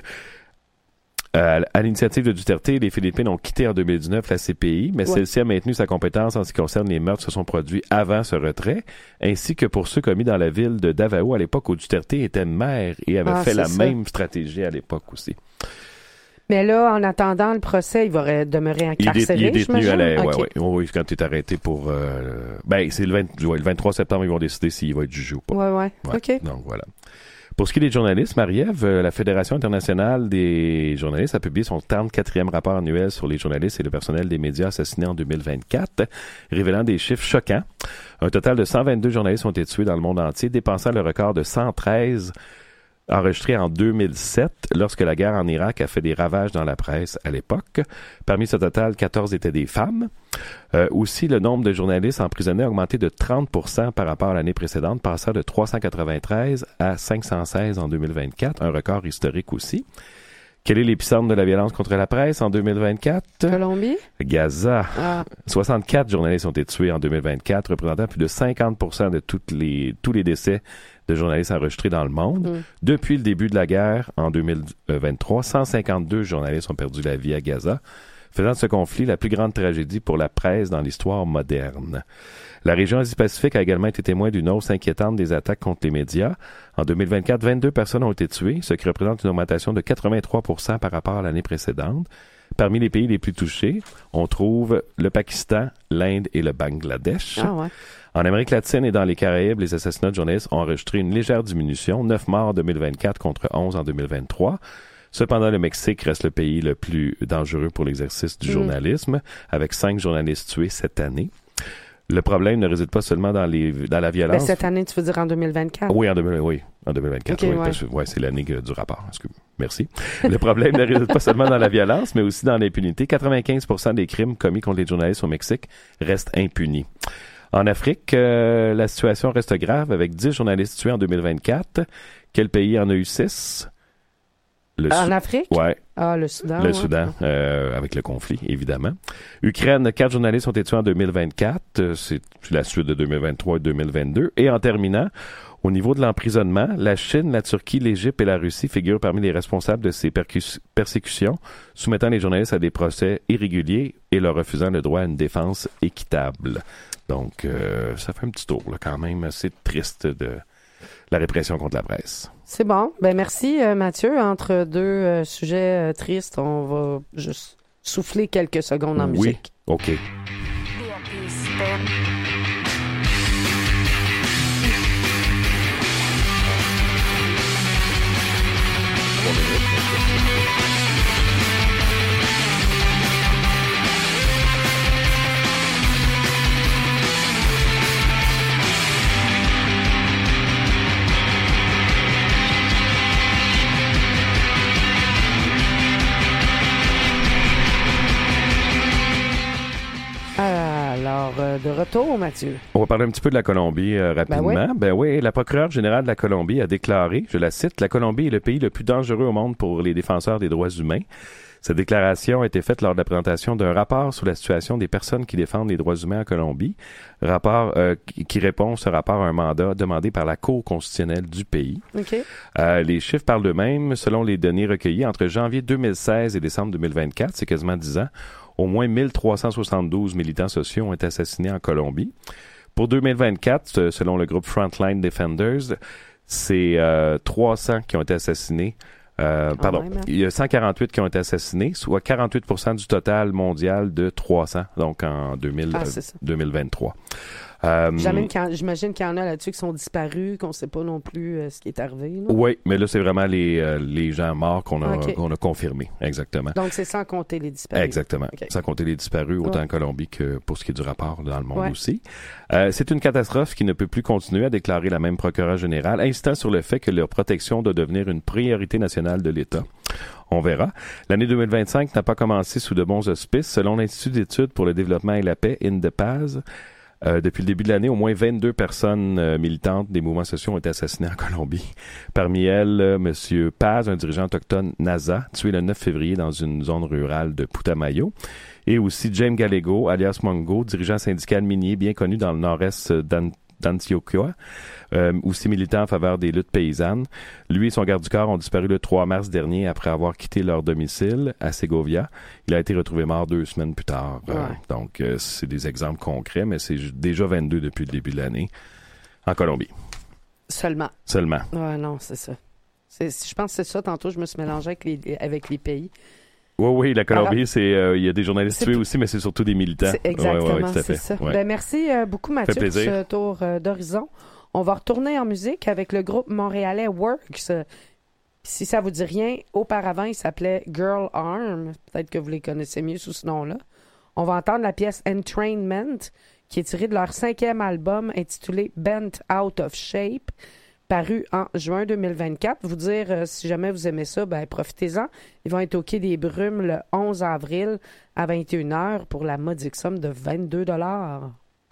euh, à l'initiative de Duterte, les Philippines ont quitté en deux mille dix-neuf la C P I, mais ouais. celle-ci a maintenu sa compétence en ce qui concerne les meurtres qui se sont produits avant ce retrait, ainsi que pour ceux commis dans la ville de Davao à l'époque où Duterte était maire et avait ah, fait la ça. même stratégie à l'époque aussi. Mais là, en attendant le procès, il va demeurer incarcéré, Il est, il est détenu à La Haye, okay. oui, oui. Oui, quand tu es arrêté pour... Euh, ben, c'est le, vingt, ouais, le vingt-trois septembre, ils vont décider s'il va être jugé ou pas. Oui, oui, ouais. OK. Donc, voilà. Pour ce qui est des journalistes, Marie-Ève, euh, la Fédération internationale des journalistes a publié son trente-quatrième rapport annuel sur les journalistes et le personnel des médias assassinés en deux mille vingt-quatre, révélant des chiffres choquants. Un total de cent vingt-deux journalistes ont été tués dans le monde entier, dépassant le record de cent treize enregistré en deux mille sept, lorsque la guerre en Irak a fait des ravages dans la presse à l'époque. Parmi ce total, quatorze étaient des femmes. Euh, aussi, le nombre de journalistes emprisonnés a augmenté de trente pour cent par rapport à l'année précédente, passant de trois cent quatre-vingt-treize à cinq cent seize en deux mille vingt-quatre, un record historique aussi. Quel est l'épicentre de la violence contre la presse en deux mille vingt-quatre? Colombie? Gaza. Ah. soixante-quatre journalistes ont été tués en deux mille vingt-quatre, représentant plus de cinquante pour cent de toutes les, tous les décès de journalistes enregistrés dans le monde. Mm. Depuis le début de la guerre, en deux mille vingt-trois, cent cinquante-deux journalistes ont perdu la vie à Gaza, faisant de ce conflit la plus grande tragédie pour la presse dans l'histoire moderne. La région Asie-Pacifique a également été témoin d'une hausse inquiétante des attaques contre les médias. En deux mille vingt-quatre, vingt-deux personnes ont été tuées, ce qui représente une augmentation de quatre-vingt-trois pour cent par rapport à l'année précédente. Parmi les pays les plus touchés, on trouve le Pakistan, l'Inde et le Bangladesh. Ah ouais. En Amérique latine et dans les Caraïbes, les assassinats de journalistes ont enregistré une légère diminution, neuf morts en deux mille vingt-quatre contre onze en deux mille vingt-trois. Cependant, le Mexique reste le pays le plus dangereux pour l'exercice du mmh. journalisme, avec cinq journalistes tués cette année. Le problème ne réside pas seulement dans, les, dans la violence. Mais cette année, tu veux dire en deux mille vingt-quatre? Oui, en, deux mille, oui, en deux mille vingt-quatre. Okay, oui, ouais. parce que, ouais, c'est l'année du rapport. Excuse, merci. Le problème ne réside pas seulement dans la violence, mais aussi dans l'impunité. quatre-vingt-quinze pour cent des crimes commis contre les journalistes au Mexique restent impunis. En Afrique, euh, la situation reste grave avec dix journalistes tués en deux mille vingt-quatre. Quel pays en a eu six? Le en Sou- Afrique? Ouais. Ah, le Soudan. Le ouais. Soudan, euh, avec le conflit, évidemment. Ukraine, quatre journalistes ont été tués en deux mille vingt-quatre. Euh, c'est la suite de deux mille vingt-trois et deux mille vingt-deux. Et en terminant, au niveau de l'emprisonnement, la Chine, la Turquie, l'Égypte et la Russie figurent parmi les responsables de ces percus- persécutions, soumettant les journalistes à des procès irréguliers et leur refusant le droit à une défense équitable. Donc, euh, ça fait un petit tour, là, quand même, assez triste de la répression contre la presse. C'est bon. Ben merci, euh, Mathieu. Entre deux euh, sujets euh, tristes, on va juste souffler quelques secondes en oui. musique. OK. Alors, euh, de retour, Mathieu. On va parler un petit peu de la Colombie euh, rapidement. Ben oui. Ben oui, la procureure générale de la Colombie a déclaré, je la cite, « La Colombie est le pays le plus dangereux au monde pour les défenseurs des droits humains. » Cette déclaration a été faite lors de la présentation d'un rapport sur la situation des personnes qui défendent les droits humains en Colombie, rapport euh, qui, qui répond ce rapport à un mandat demandé par la Cour constitutionnelle du pays. OK. Euh, les chiffres parlent d'eux-mêmes. Selon les données recueillies entre janvier deux mille seize et décembre deux mille vingt-quatre, c'est quasiment dix ans, au moins mille trois cent soixante-douze militants sociaux ont été assassinés en Colombie. Pour deux mille vingt-quatre, selon le groupe Frontline Defenders, c'est euh, trois cents qui ont été assassinés. Euh, Oh, pardon, ouais, mais... il y a cent quarante-huit qui ont été assassinés, soit quarante-huit pour cent du total mondial de trois cents, donc en deux mille, Ah, euh, c'est ça. deux mille vingt-trois. Euh, J'imagine qu'il y en- j'imagine qu'il y en a là-dessus qui sont disparus, qu'on ne sait pas non plus euh, ce qui est arrivé. là. oui, mais là, c'est vraiment les, euh, les gens morts qu'on a, Ok. qu'on a confirmés, exactement. Donc, c'est sans compter les disparus. Exactement. Ok. Sans compter les disparus, autant Ouais. en Colombie que pour ce qui est du rapport dans le monde Ouais. aussi. Euh, c'est une catastrophe qui ne peut plus continuer, a déclaré la même procureure générale, insistant sur le fait que leur protection doit devenir une priorité nationale de l'État. On verra. L'année deux mille vingt-cinq n'a pas commencé sous de bons auspices. Selon l'Institut d'études pour le développement et la paix, INDEPAZ, Euh, depuis le début de l'année, au moins vingt-deux personnes euh, militantes des mouvements sociaux ont été assassinées en Colombie. Parmi elles, euh, M. Paz, un dirigeant autochtone NASA, tué le neuf février dans une zone rurale de Putumayo. Et aussi James Gallego, alias Mongo, dirigeant syndical minier bien connu dans le nord-est d'An- d'Antioquia, euh, aussi militant en faveur des luttes paysannes. Lui et son garde du corps ont disparu le trois mars dernier après avoir quitté leur domicile à Segovia. Il a été retrouvé mort deux semaines plus tard. Euh, Ouais. donc, euh, c'est des exemples concrets, mais c'est ju- déjà vingt-deux depuis le début de l'année en Colombie. Seulement. Seulement. Ouais, non, c'est ça. C'est, je pense que c'est ça. Tantôt, je me suis mélangée avec les, avec les pays. Oui, oui, la Colombie, Alors, c'est euh, il y a des journalistes c'est tués tout- aussi, mais c'est surtout des militants. C'est exactement, Ouais, ouais, ouais, tout à c'est fait. ça. Ouais. Ben, merci euh, beaucoup, Mathieu, pour plaisir. ce tour euh, d'horizon. On va retourner en musique avec le groupe montréalais Works. Si ça vous dit rien, auparavant, il s'appelait Girl Arm. Peut-être que vous les connaissez mieux sous ce nom-là. On va entendre la pièce Entrainment, qui est tirée de leur cinquième album intitulé Bent Out of Shape, paru en juin deux mille vingt-quatre. Vous dire, euh, si jamais vous aimez ça, ben profitez-en. Ils vont être au Quai des Brumes le onze avril à vingt et une heures pour la modique somme de vingt-deux dollars.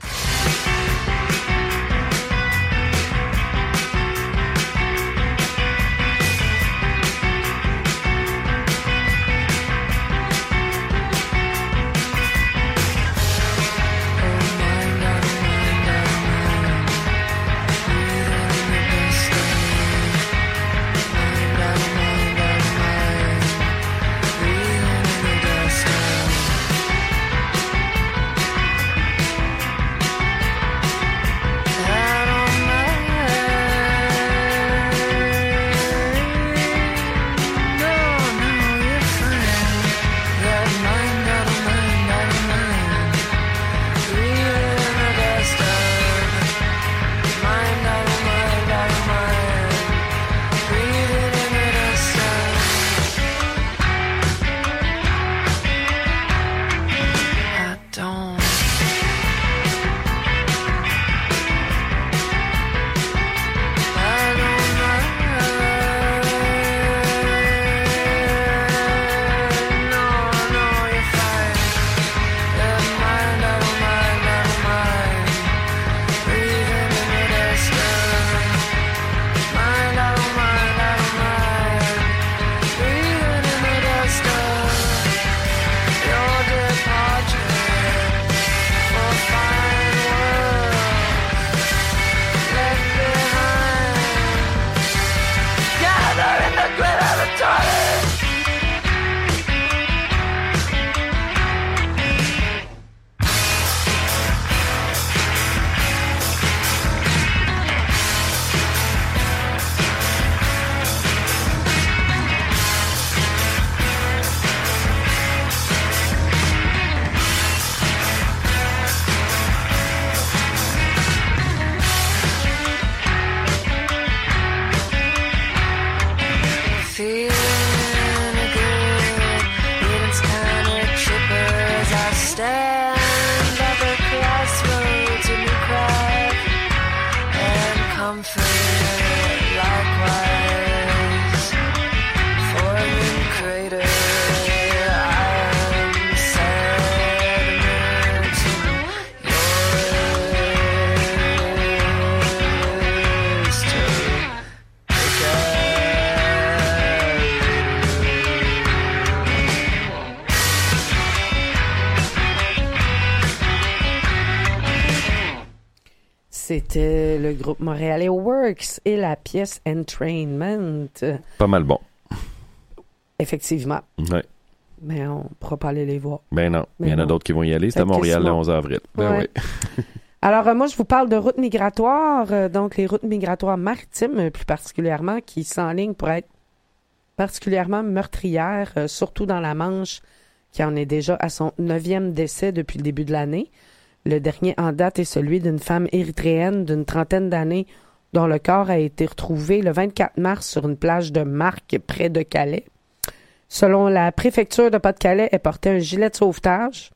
C'était le groupe montréalais Works et la pièce Entrainment. Pas mal bon. Effectivement. Oui. Mais on ne pourra pas aller les voir. Ben non. Mais il y en a non. d'autres qui vont y aller. C'est à Montréal le onze avril. Ben ouais. oui. Alors, euh, moi, je vous parle de routes migratoires, euh, donc les routes migratoires maritimes, euh, plus particulièrement, qui s'enlignent pour être particulièrement meurtrières, euh, surtout dans la Manche, qui en est déjà à son neuvième décès depuis le début de l'année. Le dernier en date est celui d'une femme érythréenne d'une trentaine d'années dont le corps a été retrouvé le vingt-quatre mars sur une plage de Marques près de Calais. Selon la préfecture de Pas-de-Calais, elle portait un gilet de sauvetage.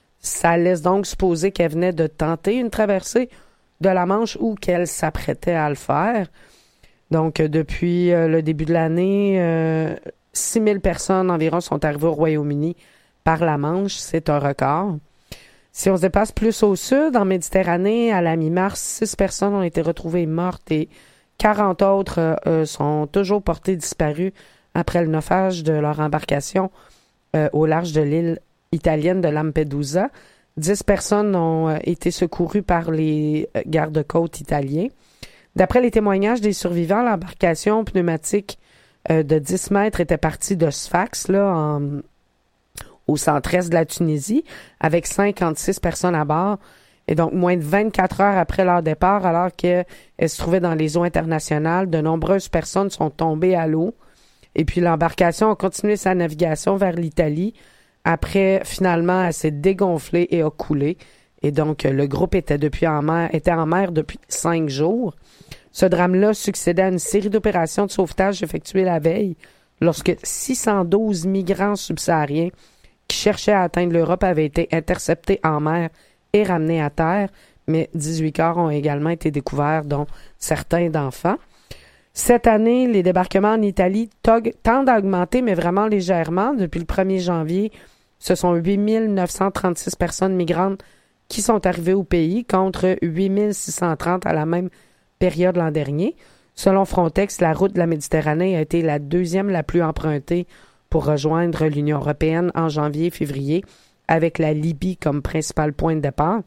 Ça laisse donc supposer qu'elle venait de tenter une traversée de la Manche ou qu'elle s'apprêtait à le faire. Donc, depuis euh, le début de l'année, euh, six mille personnes environ sont arrivées au Royaume-Uni par la Manche. C'est un record. Si on se dépasse plus au sud, en Méditerranée, à la mi-mars, six personnes ont été retrouvées mortes et quarante autres euh, sont toujours portées disparues après le naufrage de leur embarcation euh, au large de l'île italienne de Lampedusa. Dix personnes ont euh, été secourues par les euh, gardes-côtes italiens. D'après les témoignages des survivants, l'embarcation pneumatique euh, de dix mètres était partie de Sfax, là, en... au centre-est de la Tunisie, avec cinquante-six personnes à bord. Et donc, moins de vingt-quatre heures après leur départ, alors qu'elles se trouvaient dans les eaux internationales, de nombreuses personnes sont tombées à l'eau. Et puis, l'embarcation a continué sa navigation vers l'Italie. Après, finalement, elle s'est dégonflée et a coulé. Et donc, le groupe était, depuis en mer, était en mer depuis cinq jours. Ce drame-là succédait à une série d'opérations de sauvetage effectuées la veille lorsque six cent douze migrants subsahariens qui cherchaient à atteindre l'Europe avaient été interceptés en mer et ramenés à terre, mais dix-huit corps ont également été découverts, dont certains d'enfants. Cette année, les débarquements en Italie tog- tendent à augmenter, mais vraiment légèrement. Depuis le premier janvier, ce sont huit mille neuf cent trente-six personnes migrantes qui sont arrivées au pays, contre huit mille six cent trente à la même période l'an dernier. Selon Frontex, la route de la Méditerranée a été la deuxième la plus empruntée pour rejoindre l'Union européenne en janvier et février, avec la Libye comme principal point de départ.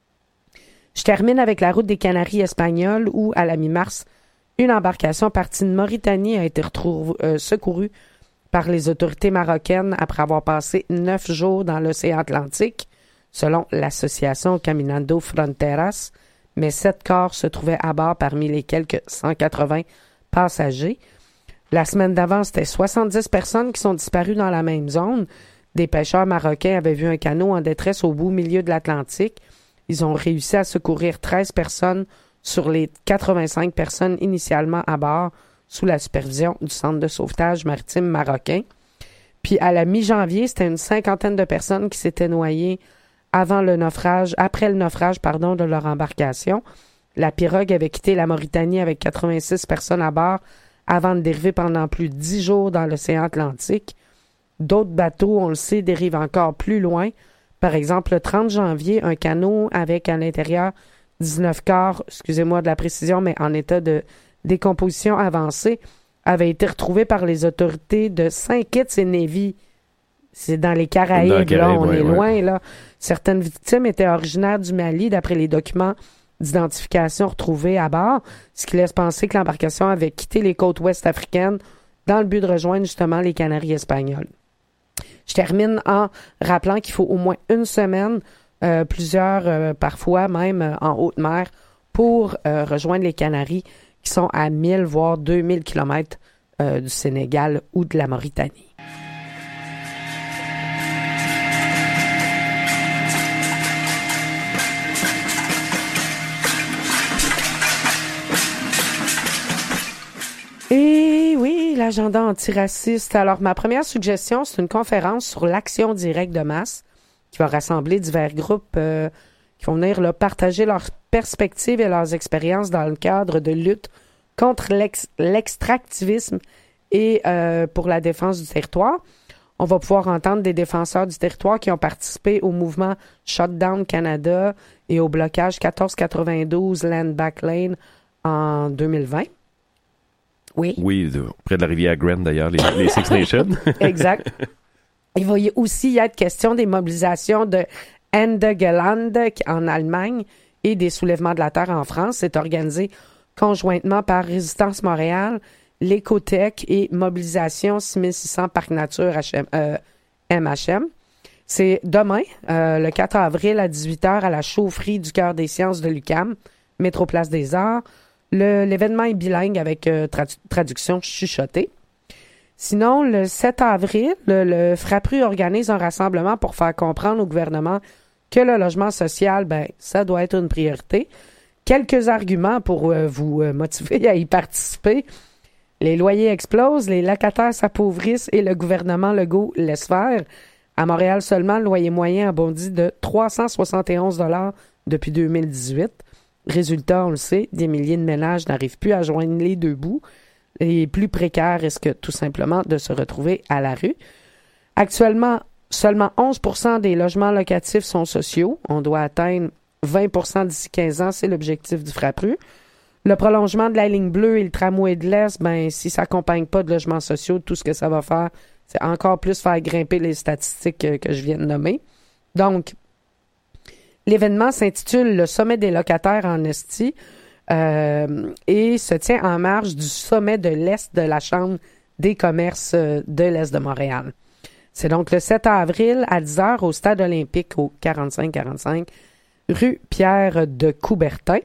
Je termine avec la route des Canaries espagnoles où, à la mi-mars, une embarcation partie de Mauritanie a été retrouvée, euh, secourue par les autorités marocaines après avoir passé neuf jours dans l'océan Atlantique, selon l'association Caminando Fronteras, mais sept corps se trouvaient à bord parmi les quelques cent quatre-vingts passagers. La semaine d'avant, c'était soixante-dix personnes qui sont disparues dans la même zone. Des pêcheurs marocains avaient vu un canot en détresse au bout milieu de l'Atlantique. Ils ont réussi à secourir treize personnes sur les quatre-vingt-cinq personnes initialement à bord sous la supervision du Centre de sauvetage maritime marocain. Puis à la mi-janvier, c'était une cinquantaine de personnes qui s'étaient noyées avant le naufrage, après le naufrage, pardon, de leur embarcation. La pirogue avait quitté la Mauritanie avec quatre-vingt-six personnes à bord avant de dériver pendant plus de dix jours dans l'océan Atlantique. D'autres bateaux, on le sait, dérivent encore plus loin. Par exemple, le trente janvier, un canot avec à l'intérieur dix-neuf corps, excusez-moi de la précision, mais en état de décomposition avancée, avait été retrouvé par les autorités de Saint-Kitts et Nevis. C'est dans les Caraïbes, dans les Caraïbes, là, on ouais, est ouais. loin, là. Certaines victimes étaient originaires du Mali, d'après les documents d'identification retrouvés à bord, ce qui laisse penser que l'embarcation avait quitté les côtes ouest africaines dans le but de rejoindre justement les Canaries espagnoles. Je termine en rappelant qu'il faut au moins une semaine, euh, plusieurs euh, parfois même euh, en haute mer, pour euh, rejoindre les Canaries qui sont à mille voire deux mille kilomètres euh, du Sénégal ou de la Mauritanie. Et oui, l'agenda antiraciste. Alors, ma première suggestion, c'est une conférence sur l'action directe de masse qui va rassembler divers groupes euh, qui vont venir là, partager leurs perspectives et leurs expériences dans le cadre de lutte contre l'ex- l'extractivisme et euh, pour la défense du territoire. On va pouvoir entendre des défenseurs du territoire qui ont participé au mouvement Shutdown Canada et au blocage quatorze quatre-vingt-douze Land Back Lane en deux mille vingt. Oui. Oui, de, près de la rivière Grand, d'ailleurs, les, les Six Nations. Exact. Il va y aussi y être question des mobilisations de Ende Gelände en Allemagne et des soulèvements de la terre en France. C'est organisé conjointement par Résistance Montréal, l'Écotech et Mobilisation six mille six cents Parc Nature H M, euh, M H M. C'est demain, euh, le quatre avril à dix-huit heures à la chaufferie du Cœur des sciences de l'U Q A M, Métroplace des Arts. Le, l'événement est bilingue avec euh, tradu- traduction chuchotée. Sinon, le sept avril, le, le FRAPRU organise un rassemblement pour faire comprendre au gouvernement que le logement social, ben, ça doit être une priorité. Quelques arguments pour euh, vous euh, motiver à y participer. Les loyers explosent, les locataires s'appauvrissent et le gouvernement Legault laisse faire. À Montréal seulement, le loyer moyen a bondi de trois cent soixante et onze dollars depuis deux mille dix-huit. Résultat, on le sait, des milliers de ménages n'arrivent plus à joindre les deux bouts. Les plus précaires risquent tout simplement de se retrouver à la rue. Actuellement, seulement onze pour cent des logements locatifs sont sociaux. On doit atteindre vingt pour cent d'ici quinze ans, c'est l'objectif du FRAPRU. Le prolongement de la ligne bleue et le tramway de l'Est, ben, si ça n'accompagne pas de logements sociaux, tout ce que ça va faire, c'est encore plus faire grimper les statistiques que, que je viens de nommer. Donc, l'événement s'intitule « Le sommet des locataires en Estie euh, » et se tient en marge du sommet de l'Est de la Chambre des commerces de l'Est de Montréal. C'est donc le sept avril à dix heures au Stade olympique au quarante-cinq quarante-cinq rue Pierre de Coubertin.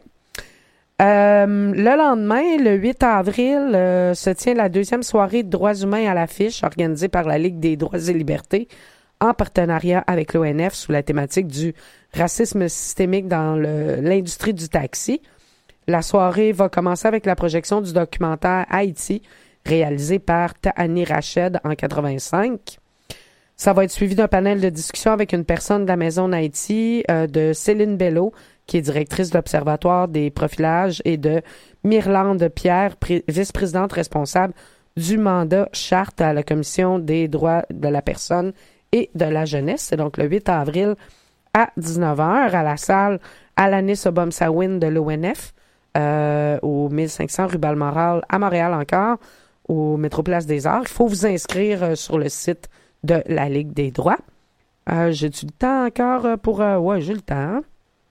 Euh, le lendemain, le huit avril, euh, se tient la deuxième soirée de droits humains à l'affiche organisée par la Ligue des droits et libertés en partenariat avec l'O N F sous la thématique du racisme systémique dans le, l'industrie du taxi. La soirée va commencer avec la projection du documentaire Haïti, réalisé par Tahani Rached en quatre-vingt-cinq. Ça va être suivi d'un panel de discussion avec une personne de la Maison d'Haïti, euh, de Céline Bello, qui est directrice de l'Observatoire des profilages, et de Myrlande Pierre, pré- vice-présidente responsable du mandat charte à la Commission des droits de la personne et de la jeunesse. C'est donc le huit avril à dix-neuf heures à la salle Alanis Obomsawin de l'O N F, euh, au mille cinq cents rue Balmoral à Montréal encore, au Métroplace des Arts. Il faut vous inscrire euh, sur le site de la Ligue des droits. Euh, j'ai-tu le temps encore pour... Euh, ouais, j'ai le temps.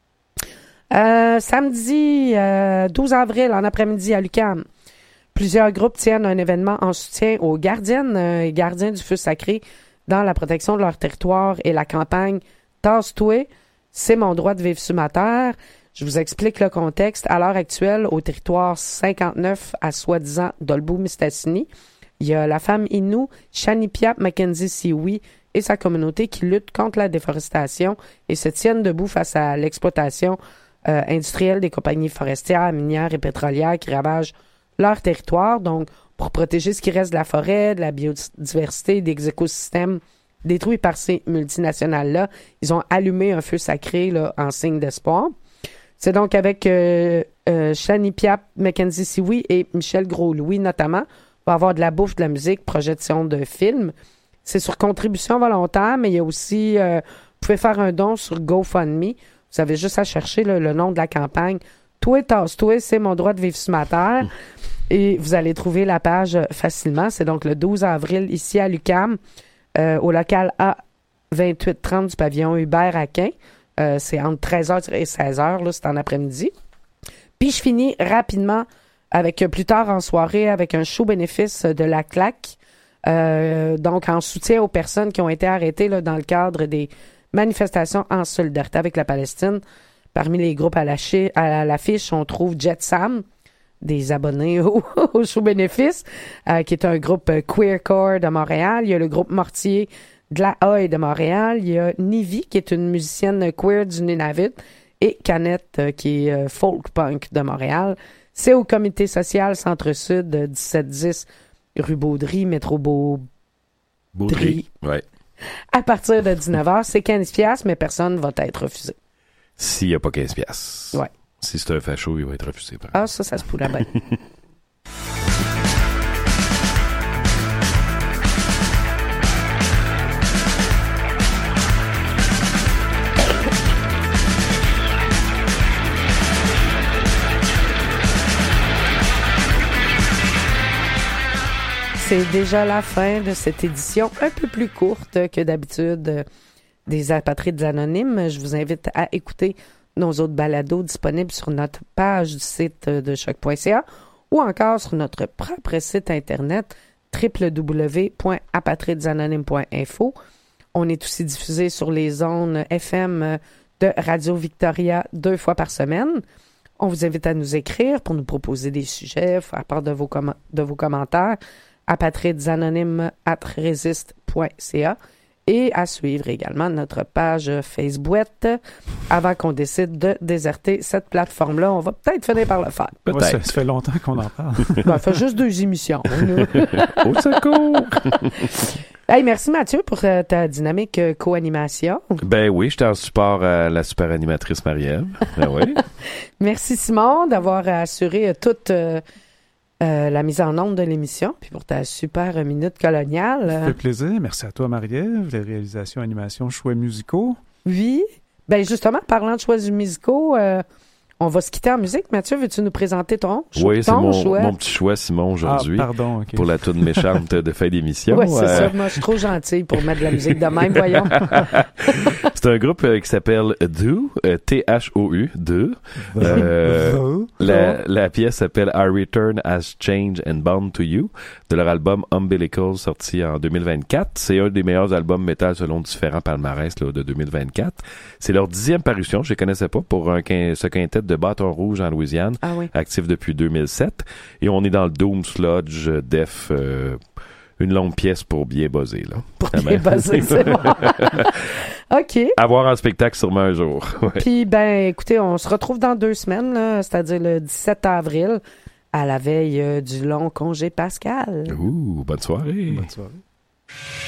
Euh, samedi euh, douze avril, en après-midi à l'U Q A M, plusieurs groupes tiennent un événement en soutien aux gardiennes euh, et gardiens du feu sacré dans la protection de leur territoire et la campagne « Tasse-toi, c'est mon droit de vivre sur ma terre ». Je vous explique le contexte. À l'heure actuelle, au territoire cinquante-neuf à soi-disant d'Olbou-Mistassini, il y a la femme Innu Shanipiap Mackenzie Sioui et sa communauté qui luttent contre la déforestation et se tiennent debout face à l'exploitation euh, industrielle des compagnies forestières, minières et pétrolières qui ravagent leur territoire. Donc, pour protéger ce qui reste de la forêt, de la biodiversité, des écosystèmes détruits par ces multinationales-là, ils ont allumé un feu sacré là, en signe d'espoir. C'est donc avec euh, euh, Shanipiap Mackenzie Sioui et Michel Gros-Louis notamment. Il va y avoir de la bouffe, de la musique, projection de films. C'est sur contribution volontaire, mais il y a aussi, euh, vous pouvez faire un don sur GoFundMe. Vous avez juste à chercher là, le nom de la campagne. Toi, tasse-toi, c'est mon droit de vivre sur ma terre. Et vous allez trouver la page facilement. C'est donc le douze avril ici à l'U Q A M, euh, au local A vingt-huit trente du pavillon Hubert-Aquin. Euh, c'est entre treize heures et seize heures, là, c'est en après-midi. Puis je finis rapidement avec plus tard en soirée avec un show bénéfice de la claque, euh, donc en soutien aux personnes qui ont été arrêtées là, dans le cadre des manifestations en solidarité avec la Palestine. Parmi les groupes à, la chi- à l'affiche, on trouve Jet Sam, des abonnés au, au show bénéfice, euh, qui est un groupe queercore de Montréal. Il y a le groupe Mortier de la Haye de Montréal. Il y a Nivi, qui est une musicienne queer du Nunavut, et Canette, euh, qui est euh, folk punk de Montréal. C'est au comité social Centre-Sud, dix-sept dix rue Baudry, métro Baudry. Baudry, ouais. À partir de dix-neuf heures, c'est quinze piastres, mais personne ne va être refusé. S'il n'y a pas quinze piastres. Ouais. Si c'est un facho, il va être refusé. Par ah, ça, ça se pourrait bien. C'est déjà la fin de cette édition un peu plus courte que d'habitude euh, des Apatrides anonymes. Je vous invite à écouter nos autres balados disponibles sur notre page du site de choc point c a ou encore sur notre propre site internet w w w point apatridesanonymes point info. On est aussi diffusé sur les ondes F M de Radio Victoria deux fois par semaine. On vous invite à nous écrire pour nous proposer des sujets, faire part de vos, com- de vos commentaires apatridesanonymes arobase resist point c a et à suivre également notre page Facebook avant qu'on décide de déserter cette plateforme-là. On va peut-être finir par le faire. Ouais, ça, ça fait longtemps qu'on en parle. Ben, ça fait juste deux émissions. Au secours! Hey, merci Mathieu pour ta, ta dynamique euh, co-animation. Ben oui, j'étais en support à la super animatrice Marie-Ève. Ben oui. Merci Simon d'avoir assuré euh, toute euh, euh, la mise en onde de l'émission, puis pour ta super minute coloniale. Ça fait plaisir. Merci à toi, Marie-Ève. Les réalisations, animations, choix musicaux. Oui. Ben justement, parlant de choix musicaux, euh, on va se quitter en musique. Mathieu, veux-tu nous présenter ton choix? Oui, c'est ton mon, choix? mon petit choix, Simon, aujourd'hui. Ah, pardon, OK. Pour la toute méchante de fin d'émission. Oui, c'est Euh, ça. Moi, je suis trop gentille pour mettre de la musique de même, voyons. C'est un groupe euh, qui s'appelle Do, euh, T H O U, Do. Euh, la, la pièce s'appelle I Return as Change and Bound to You, de leur album Umbilical, sorti en deux mille vingt-quatre. C'est un des meilleurs albums métal selon différents palmarès là, de deux mille vingt-quatre. C'est leur dixième parution, je les connaissais pas, pour un quin- ce quintet de Bâton Rouge en Louisiane, Ah oui. actif depuis deux mille sept. Et on est dans le Doom, Sludge, Def, euh, Une longue pièce pour bien buzzer, là. Pour bien buzzer, c'est bon. OK. À voir en spectacle sûrement un jour. Ouais. Puis, ben, écoutez, on se retrouve dans deux semaines, là, c'est-à-dire le dix-sept avril, à la veille euh, du long congé pascal. Ouh, bonne soirée. Bonne soirée.